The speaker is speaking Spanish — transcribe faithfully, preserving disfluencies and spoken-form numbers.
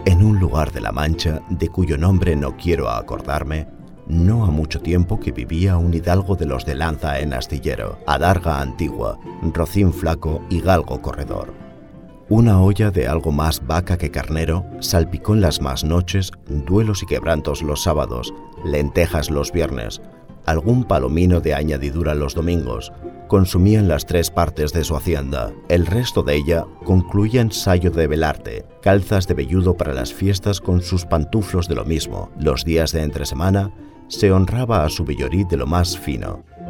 En un lugar de la Mancha, de cuyo nombre no quiero acordarme, no ha mucho tiempo que vivía un hidalgo de los de lanza en astillero, adarga antigua, rocín flaco y galgo corredor. Una olla de algo más vaca que carnero, salpicón las más noches, duelos y quebrantos los sábados, lentejas los viernes, algún palomino de añadidura los domingos, consumían las tres partes de su hacienda. El resto de ella concluía en sayo de velarte, calzas de velludo para las fiestas con sus pantuflos de lo mismo. Los días de entre semana se honraba a su villorí de lo más fino.